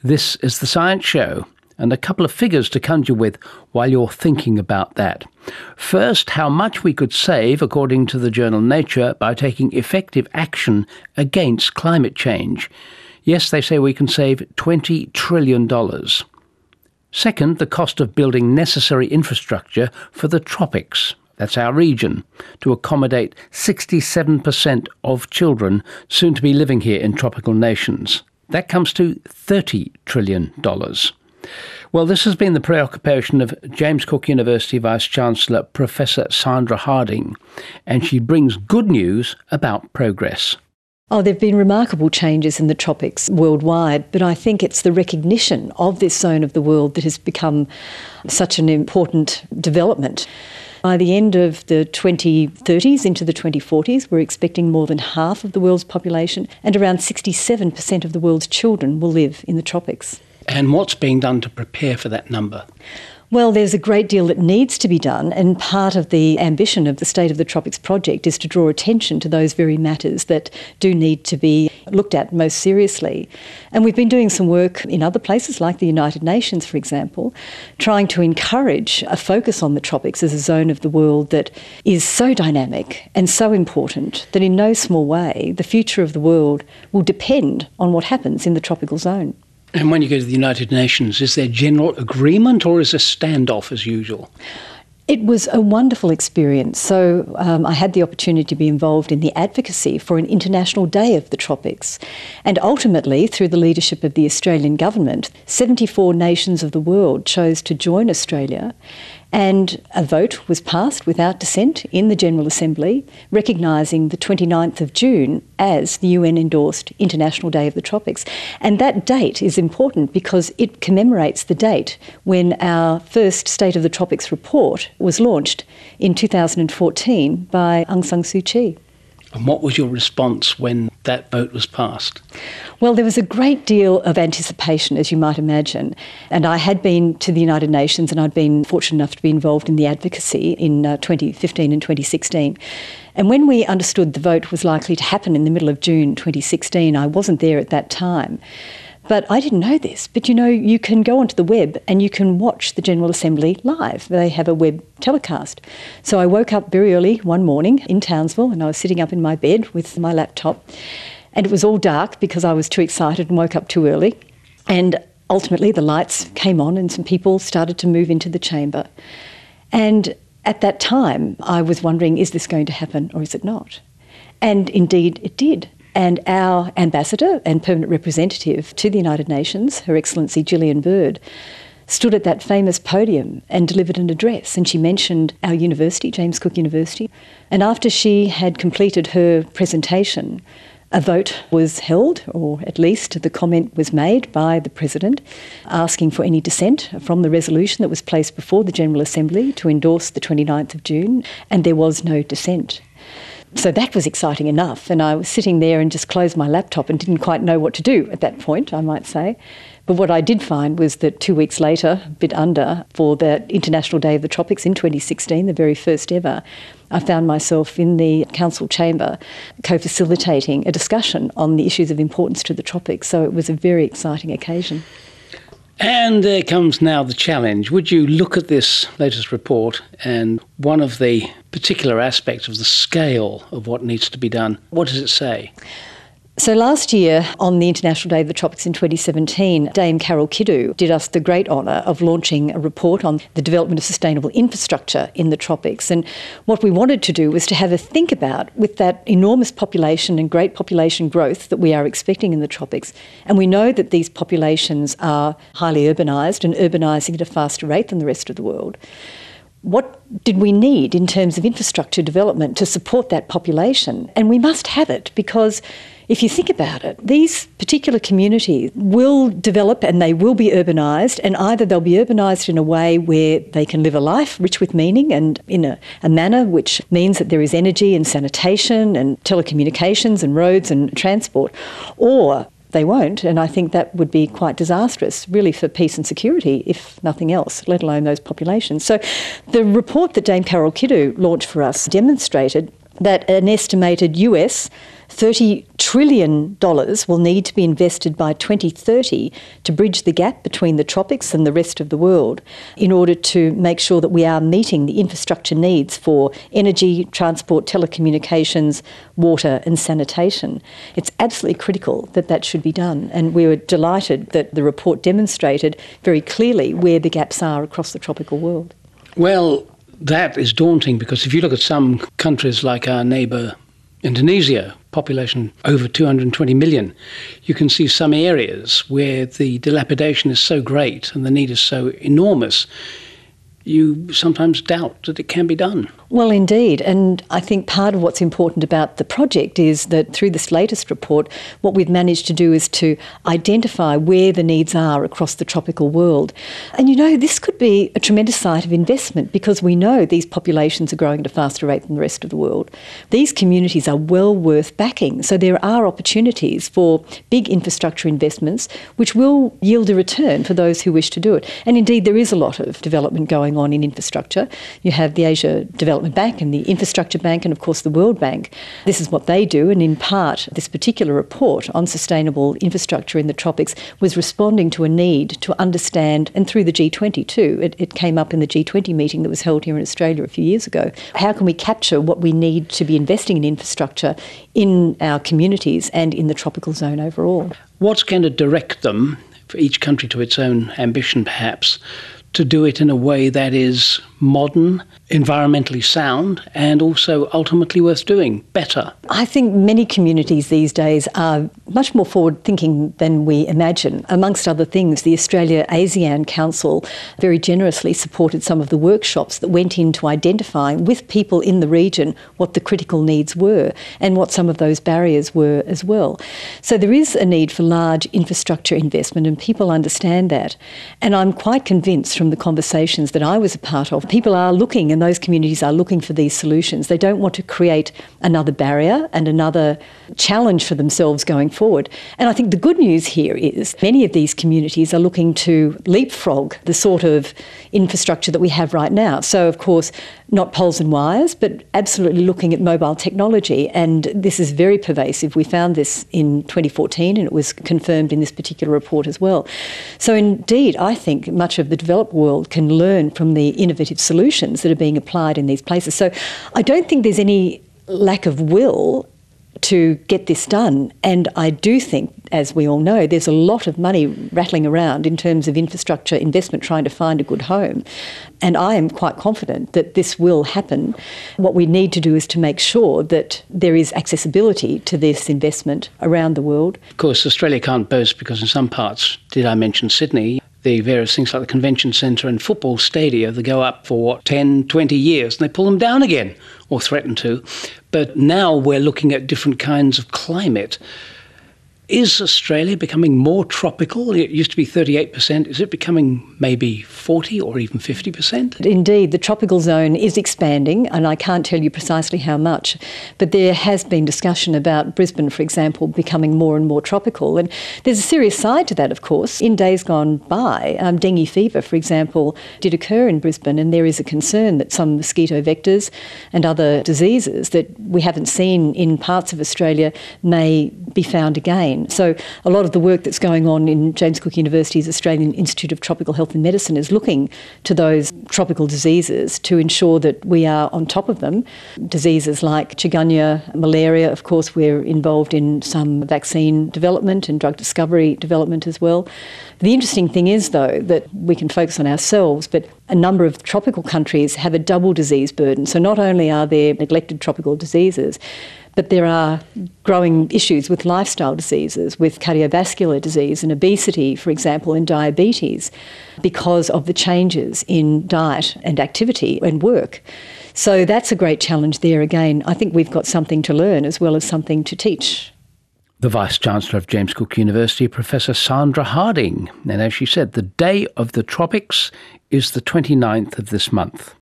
This is The Science Show, and a couple of figures to conjure with while you're thinking about that. First, how much we could save, according to the journal Nature, by taking effective action against climate change. Yes, they say we can save $20 trillion. Second, the cost of building necessary infrastructure for the tropics. That's our region, to accommodate 67% of children soon to be living here in tropical nations. That comes to $30 trillion. Well, this has been the preoccupation of James Cook University Vice-Chancellor Professor Sandra Harding, and she brings good news about progress. Oh, there have been remarkable changes in the tropics worldwide, but I think it's the recognition of this zone of the world that has become such an important development. By the end of the 2030s into the 2040s, we're expecting more than half of the world's population and around 67% of the world's children will live in the tropics. And what's being done to prepare for that number? Well, there's a great deal that needs to be done, and part of the ambition of the State of the Tropics project is to draw attention to those very matters that do need to be looked at most seriously. And we've been doing some work in other places, like the United Nations, for example, trying to encourage a focus on the tropics as a zone of the world that is so dynamic and so important that in no small way the future of the world will depend on what happens in the tropical zone. And when you go to the United Nations, is there general agreement or is a standoff as usual? It was a wonderful experience. So I had the opportunity to be involved in the advocacy for an International Day of the Tropics. And ultimately, through the leadership of the Australian government, 74 nations of the world chose to join Australia, and a vote was passed without dissent in the General Assembly, recognising the 29th of June as the UN-endorsed International Day of the Tropics. And that date is important because it commemorates the date when our first State of the Tropics report was launched in 2014 by Aung San Suu Kyi. And what was your response when that vote was passed? Well, there was a great deal of anticipation, as you might imagine. And I had been to the United Nations and I'd been fortunate enough to be involved in the advocacy in 2015 and 2016. And when we understood the vote was likely to happen in the middle of June 2016, I wasn't there at that time. But I didn't know this. But, you can go onto the web and you can watch the General Assembly live. They have a web telecast. So I woke up very early one morning in Townsville and I was sitting up in my bed with my laptop. And it was all dark because I was too excited and woke up too early. And ultimately the lights came on and some people started to move into the chamber. And at that time I was wondering, is this going to happen or is it not? And indeed it did. And our ambassador and permanent representative to the United Nations, Her Excellency Gillian Bird, stood at that famous podium and delivered an address. And she mentioned our university, James Cook University. And after she had completed her presentation, a vote was held, or at least the comment was made by the President, asking for any dissent from the resolution that was placed before the General Assembly to endorse the 29th of June, and there was no dissent. So that was exciting enough, and I was sitting there and just closed my laptop and didn't quite know what to do at that point, I might say. But what I did find was that 2 weeks later, a bit under, for the International Day of the Tropics in 2016, the very first ever, I found myself in the council chamber co-facilitating a discussion on the issues of importance to the tropics. So it was a very exciting occasion. And there comes now the challenge. Would you look at this latest report and one of the particular aspects of the scale of what needs to be done, what does it say? So last year on the International Day of the Tropics in 2017, Dame Carol Kiddu did us the great honour of launching a report on the development of sustainable infrastructure in the tropics. And what we wanted to do was to have a think about, with that enormous population and great population growth that we are expecting in the tropics, and we know that these populations are highly urbanised and urbanising at a faster rate than the rest of the world. What did we need in terms of infrastructure development to support that population? And we must have it because if you think about it, these particular communities will develop and they will be urbanised, and either they'll be urbanised in a way where they can live a life rich with meaning and in a manner which means that there is energy and sanitation and telecommunications and roads and transport, or they won't, and I think that would be quite disastrous, really, for peace and security, if nothing else, let alone those populations. So the report that Dame Carol Kiddu launched for us demonstrated that an estimated US $30 trillion will need to be invested by 2030 to bridge the gap between the tropics and the rest of the world in order to make sure that we are meeting the infrastructure needs for energy, transport, telecommunications, water and sanitation. It's absolutely critical that that should be done, and we were delighted that the report demonstrated very clearly where the gaps are across the tropical world. Well, that is daunting, because if you look at some countries like our neighbour Indonesia, population over 220 million, you can see some areas where the dilapidation is so great and the need is so enormous, you sometimes doubt that it can be done. Well, indeed. And I think part of what's important about the project is that through this latest report, what we've managed to do is to identify where the needs are across the tropical world. And this could be a tremendous site of investment, because we know these populations are growing at a faster rate than the rest of the world. These communities are well worth backing. So there are opportunities for big infrastructure investments which will yield a return for those who wish to do it. And indeed, there is a lot of development going on in infrastructure. You have the Asia Development Bank and the Infrastructure Bank and, of course, the World Bank. This is what they do, and in part, this particular report on sustainable infrastructure in the tropics was responding to a need to understand, and through the G20 too, it came up in the G20 meeting that was held here in Australia a few years ago. How can we capture what we need to be investing in infrastructure in our communities and in the tropical zone overall? What's going to direct them, for each country to its own ambition perhaps, to do it in a way that is modern, environmentally sound, and also ultimately worth doing better? I think many communities these days are much more forward-thinking than we imagine. Amongst other things, the Australia-ASEAN Council very generously supported some of the workshops that went into identifying with people in the region what the critical needs were and what some of those barriers were as well. So there is a need for large infrastructure investment, and people understand that. And I'm quite convinced from the conversations that I was a part of, people are looking, and those communities are looking for these solutions. They don't want to create another barrier and another challenge for themselves going forward. And I think the good news here is many of these communities are looking to leapfrog the sort of infrastructure that we have right now. So, of course, not poles and wires, but absolutely looking at mobile technology. And this is very pervasive. We found this in 2014, and it was confirmed in this particular report as well. So indeed, I think much of the developed world can learn from the innovative solutions that are being applied in these places. So I don't think there's any lack of will to get this done. And I do think, as we all know, there's a lot of money rattling around in terms of infrastructure investment trying to find a good home. And I am quite confident that this will happen. What we need to do is to make sure that there is accessibility to this investment around the world. Of course, Australia can't boast, because in some parts, did I mention Sydney, the various things like the convention centre and football stadia, they go up for 10, 20 years and they pull them down again, or threaten to. But now we're looking at different kinds of climate. Is Australia becoming more tropical? It used to be 38%. Is it becoming maybe 40 or even 50%? Indeed, the tropical zone is expanding, and I can't tell you precisely how much. But there has been discussion about Brisbane, for example, becoming more and more tropical. And there's a serious side to that, of course. In days gone by, dengue fever, for example, did occur in Brisbane, and there is a concern that some mosquito vectors and other diseases that we haven't seen in parts of Australia may be found again. So a lot of the work that's going on in James Cook University's Australian Institute of Tropical Health and Medicine is looking to those tropical diseases to ensure that we are on top of them. Diseases like chikungunya, malaria, of course, we're involved in some vaccine development and drug discovery development as well. The interesting thing is, though, that we can focus on ourselves, but a number of tropical countries have a double disease burden. So not only are there neglected tropical diseases, but there are growing issues with lifestyle diseases, with cardiovascular disease and obesity, for example, and diabetes, because of the changes in diet and activity and work. So that's a great challenge there again. I think we've got something to learn as well as something to teach. The Vice-Chancellor of James Cook University, Professor Sandra Harding. And as she said, the Day of the Tropics is the 29th of this month.